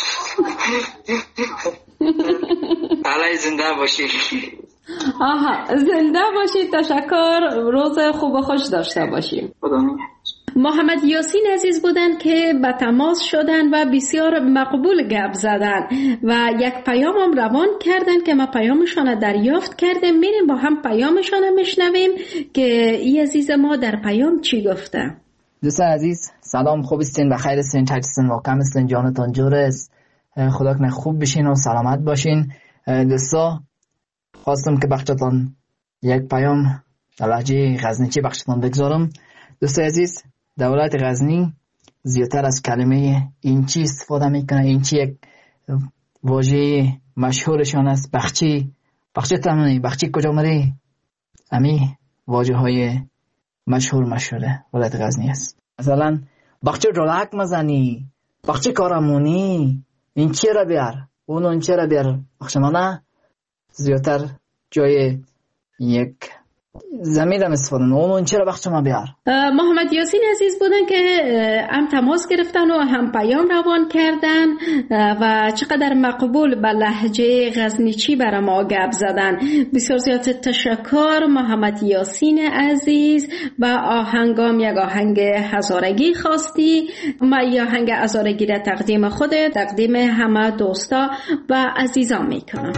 علی زنده باشی. آها، زنده باشی. تشکر. روز خوب و خوش داشته باشیم. محمد یاسین عزیز بودن که به تماس شدن و بسیار مقبول گپ زدن و یک پیام هم روان کردن که ما پیامشان دریافت کردیم. میریم با هم پیامشان میشنویم که این عزیز ما در پیام چی گفته. دوستان عزیز سلام، خوب استین؟ بخیر استین؟ چطور استین؟ واقعا استین؟ جانتان جور است؟ خدا کنه خوب بشین و سلامت باشین. دوستا خواستم که بخشتان یک پیام در لهجه غزنیچی بخشتان بگذارم. دوستای عزیز، دولت غزنی زیادتر از کلمه اینچی استفاده میکنه. اینچی یک واژه مشهورشان است. بخچی تمنی، بخچی کجا مری، امی واژه های مشهوره ولایت غزنی است. مثلا بخچی رولک مزنی، بخچی کارمونی، این چی را بیار، اون چی را بیار. بخشمانه زیادتر جای یک زمین را استفاده اون چی را بخشما بیار. محمد یاسین عزیز بودن که هم تماس گرفتن و هم پیام روان کردن و چقدر مقبول به لهجه غزنیچی برای ما گپ زدن. بسیار زیاد تشکر محمد یاسین عزیز. و آهنگام یک آهنگ هزارگی خواستی. ما این آهنگ هزارگی را تقدیم خودت، تقدیم همه دوستا و عزیزان میکنم.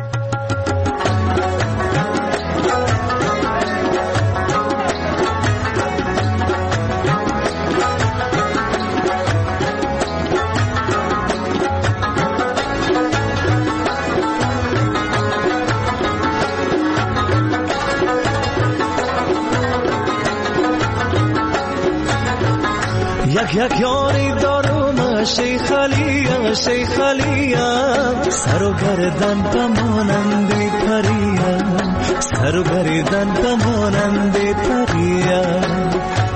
یک یاری دارم شیخ علیم، سر و گردن بمانند پریم، سر و گردن بمانند پریم.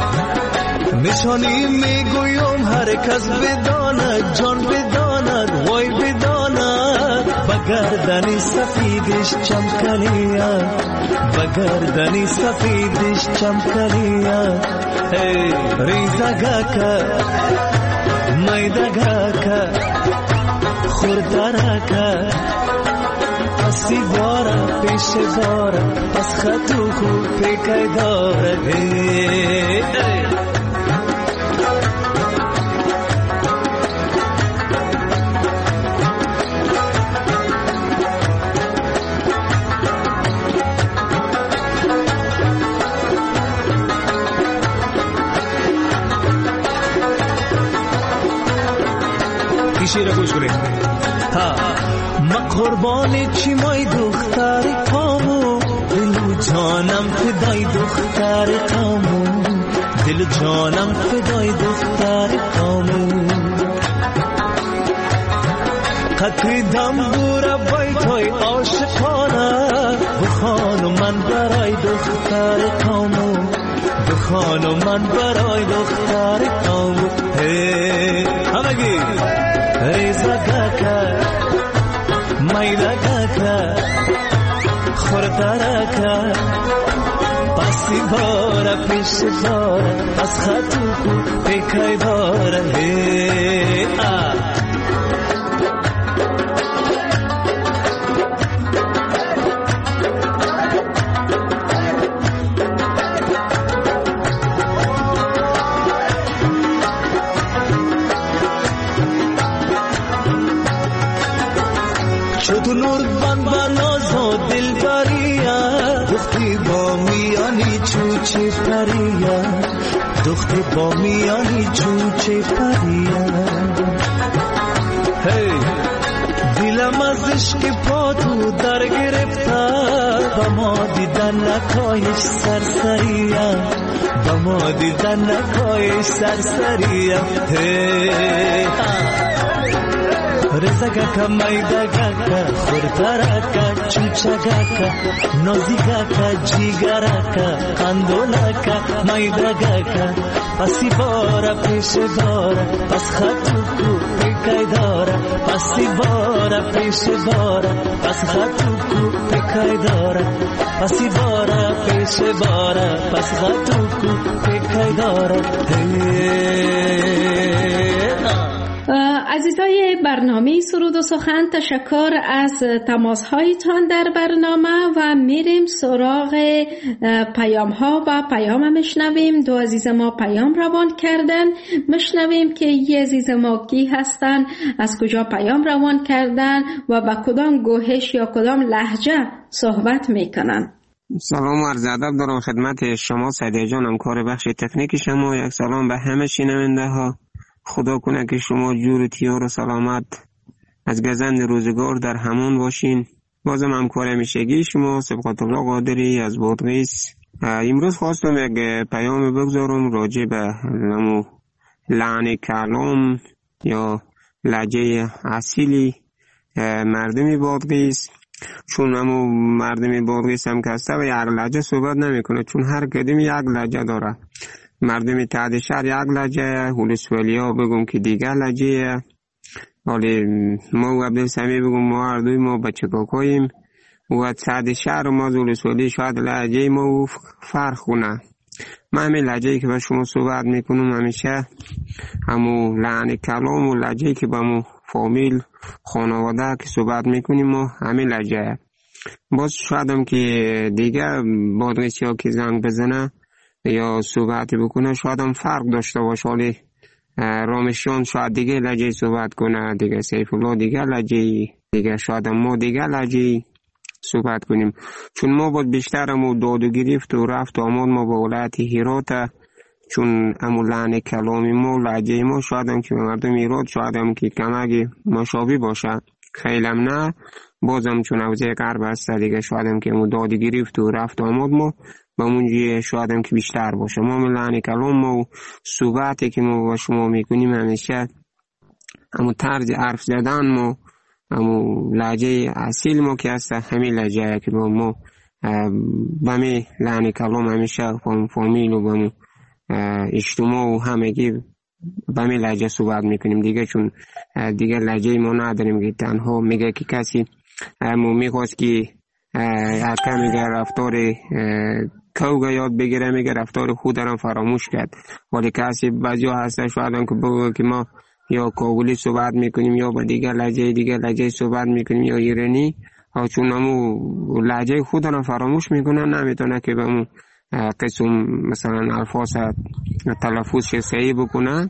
نشانی میگویم هر کس بداند، جان بداند، وای بداند، بگردنی سفیدش چمکلیم، بگردنی سفیدش چمکلیم. ریزگاکا میدگاکا خوردارکا پسی بارا پیش بارا پس خطو خوب پیکای داره. شیر گوش کنید. ما قربان چی مای دختر کامو، دل جانم فدای دختر کامو، دل جانم فدای دختر کامو. قطر دنبور بیتای عاشقانه، بخوانو من برای دختر کامو، بخوانو من برای دختر کامو. همگی ریزگاکا میدگاکا خوردارکا پسی بارا پیش بارا از خطو پیکای بارا. تو نور بان با ناز و دل بریا، گفتی با میانی چوچه چه پریه دختر با میانی جون چه پریه دلم از عشق پا تو در گرفته با ما دیدن نکایش سرسریه با ما دیدن نکایش سرسریه رزگاکا مایدگاکا خورتراکا چوچگاکا نازیگاکا جیگراکا قندولاکا مایدگاکا پسی بارا پیش بارا پس خطوکو پیکای دارا پسی بارا پیش بارا پس خطوکو پیکای دارا پسی بارا پیش بارا پس خطوکو پیکای دارا عزیزای برنامه سرود و سخن، تشکر از تماس‌هایتان در برنامه و میریم سراغ پیام ها و پیام میشنویم. دو عزیز ما پیام روان کردن، میشنویم که یه عزیز ما کی هستن، از کجا پیام روان کردن و با کدام گوهش یا کدام لهجه صحبت میکنن. سلام و عرض ادب دارم خدمت شما سعدی جانم، کار بخش تکنیک شما. یک سلام به همه شنونده ها. خدا کنه که شما جور تیار و سلامت از گزند روزگار در همون باشین. بازم همکار همیشگی شما سبقت الله قادری از بادغیس. امروز خواستم یک پیام بگذارم راجع به لحن کلام یا لهجه اصیلی مردم بادغیس. چون همو مردم بادغیس هم کسته و یک لهجه صحبت نمیکنه، چون هر کدوم یک لهجه داره. مردم تحت شهر یک لهجه، ولسوالی ها بگم که دیگر لهجه. ولی ما و عبدالسمی بگم ما هر دوی ما بچه کاکاییم و تحت شهر ما ولسوالی شاید لهجه ما فرق کنه. من همین لهجه‌ای که با شما صحبت میکنم همیشه همو لحن کلام و لهجه‌ای که با مو فامیل خانواده که صحبت میکنیم ما همین لهجه. باز شاید هم که دیگر بادغیسی ها که زنگ بزنه یا صحبتی بکنه شاید هم فرق داشته باشه، ولی رامشیان شاید دیگه لهجه صحبت کنه، دیگه سیف الله دیگه لهجه، دیگه شاید هم ما دیگه لهجه صحبت کنیم. چون ما باید بیشتر همو داد و گرفت و رفت و آمد ما با ولایت هرات، چون همو لحن کلامی ما لهجه ما شاید هم که مردم هرات شاید هم که کمک مشابه باشه، خیلی هم نه. بازم چون حوزه غرب هست دیگه شاید هم که همو داد و گرفت و رفت و آمد ما با منجی شاید هم که بیشتر باشه. ما لحن کلام ما و صحبتی که ما با شما میکنیم همیشه همو طرز حرف زدن ما، همو لهجه اصیل ما که هست همین لهجه که ما با می لحن کلام همیشه فامیل و با مو اجتماع و همگی با می لهجه صحبت میکنیم دیگه. چون دیگه لهجه ما نداریم که تنها میگه که کسی همو میخواست که حتی میگه رفتار کوگا یاد بگیره، میگه رفتار خود هم فراموش کرد. ولی کسی بعضی ها هسته شاید هم که بگه که ما یا کابلی صحبت میکنیم یا با دیگه لهجه صحبت میکنیم یا ایرانی، چون همو لهجه خود هم فراموش میکنه، نمیتونه که به اون قسم مثلا الفاظ تلفظ صحیح بکنه.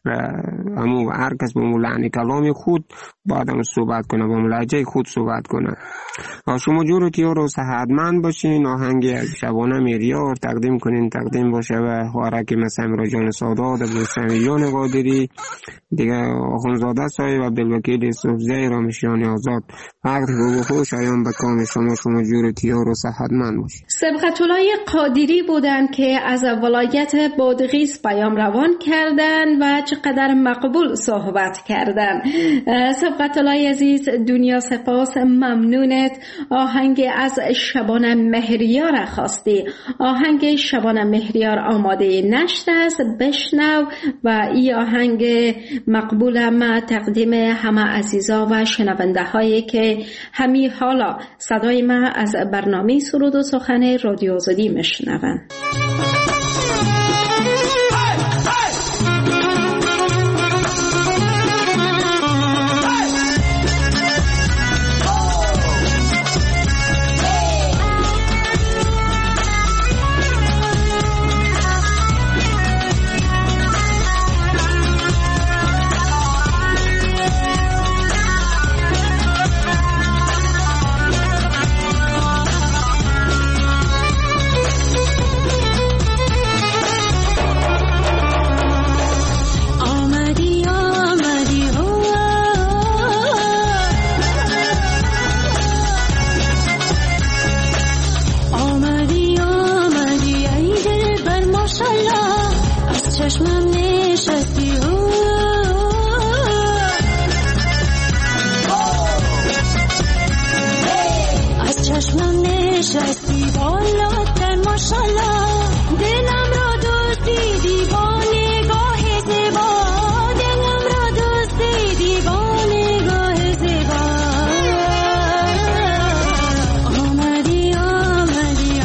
همو هر کس با لحن کلام خود باید هم صحبت کنه، با لهجه خود صحبت کنه. شما جورتیار و صحتمند باشین. آهنگ از شبانه میریار تقدیم کنین، تقدیم باشه و خوارک مثل امراجان سادات، عبدالسمیان قادری، دیگه آخونزاده صاحب، عبدالوکیل صوفزی، رامشیان آزاد. وقت خوب و خوش آیان به کام شما جورتیار و صحتمند باشین. سبقت الله قادری بودن که از ولایت بادغیس پیام روان کردن و چقدر مقبول صحبت کردن. سبقت الله عزیز، دنیا سپاس، ممنونت. آهنگ از شبانه مهریار خواستی. آهنگ شبانه مهریار آماده نشته است، بشنو و این آهنگ مقبولم تقدیم همه عزیزا و شنونده هایی که همین حالا صدای ما از برنامه سرود و سخن رادیو آزادی میشنون. نشستی بالاتر ماشالله دلم را دوستی دیوانه گاه زیبا دلم را دوستی دیوانه گاه زیبا آمدی آمدی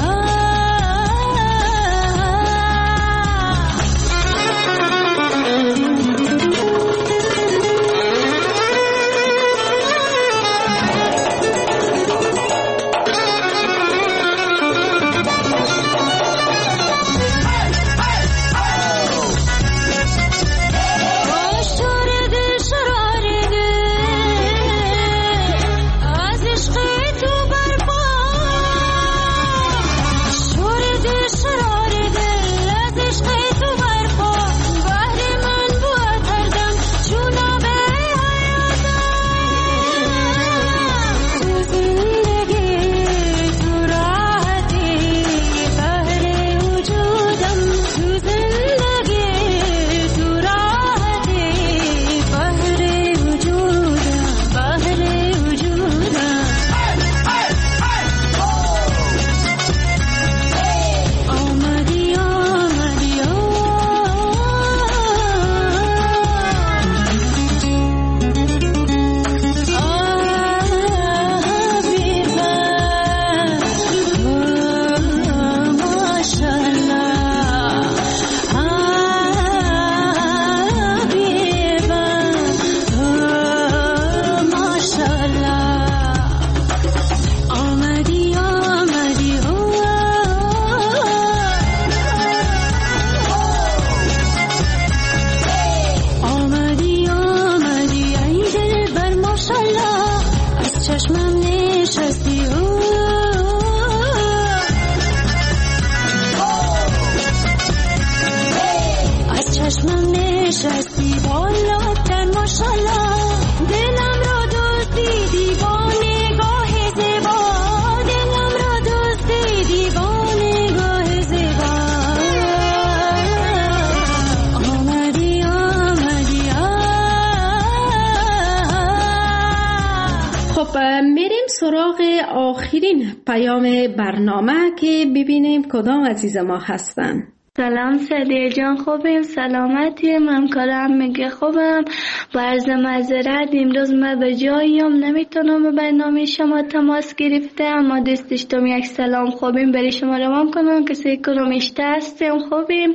سراغ آخرین پیام برنامه که ببینیم کدام عزیز ما هستن. سلام سدیه جان، خوبیم؟ سلامتی؟ من کارم میگه خوبم. با عرض معذرت امروز من به جاییم نمیتونم به برنامه شما تماس گرفته، اما دوست داشتم یک سلام خوبیم برای شما روان کنم که سیکرم اشته هستیم خوبیم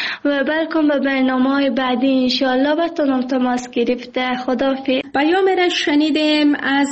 و برکن به برنامه های بعدی انشاءالله بتونم تماس گرفته. خدافظ. پیام را شنیدیم از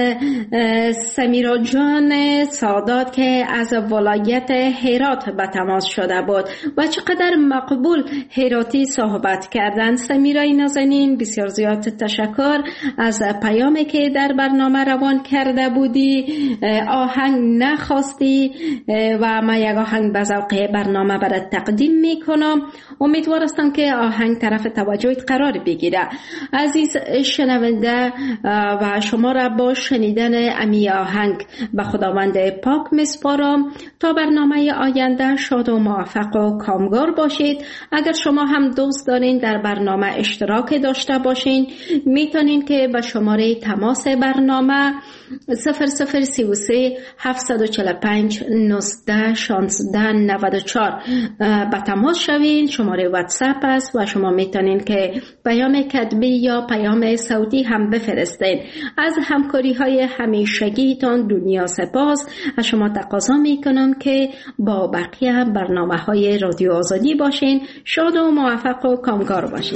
سمیرا جان سادات که از ولایت هرات به تماس شده بود و چقدر مقبول هراتی صحبت کردن. سمیرای نازنین بسیار زیاد تشکر از پیامی که در برنامه روان کرده بودی. آهنگ نخواستی و ما یک آهنگ به ذوق برنامه برات تقدیم میکنم. امیدوارم که آهنگ طرف توجهت قرار بگیره. عزیز شنونده و شما را با شنیدن امی آهنگ به خداوند پاک میسپارم تا برنامه آینده شاد و موفق و کامگار باشید. اگر شما هم دوست دارین در برنامه اشتراک داشته باشین میتونین که به شماره تماس برنامه 0033 745 19 16 94 به تماس شوین. شماره واتساپ است و شما میتونین که پیام کتبی یا پیام صوتی هم بفرستین. از همکاری های همیشگیتان دنیا سپاس. از شما تقاضا میکنم که با بقیه برنامه های رادیو آزادی باشین. شاد و موفق و کامگار باشین.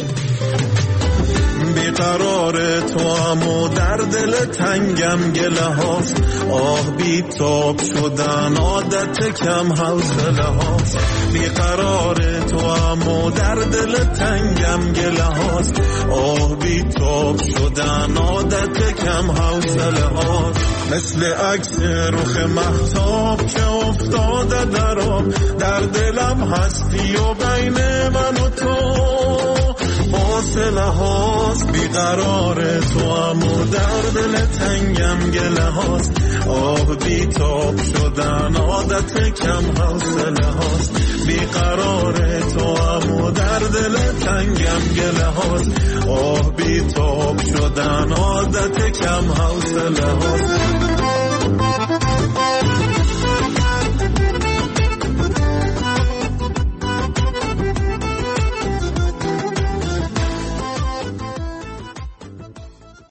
بیقرار تو امو در دل تنگم گله هاست، آه بی تاب شدن عادت کم حوصله هاست. بیقرار تو امو در دل تنگم گله هاست، آه بی تاب شدن عادت کم حوصله هاست. مثل عکس رخ مهتاب که افتاده در آب، در دلم هستی و بین من و تو فاصله هاست. بیقرار تو امو در دل تنگم گله هاست، آه بی تاب شدن عادت کم حوصله هاست. بیقرار تو امو در دل تنگم گله هاست، آه بی تاب شدن عادت کم حوصله هاست.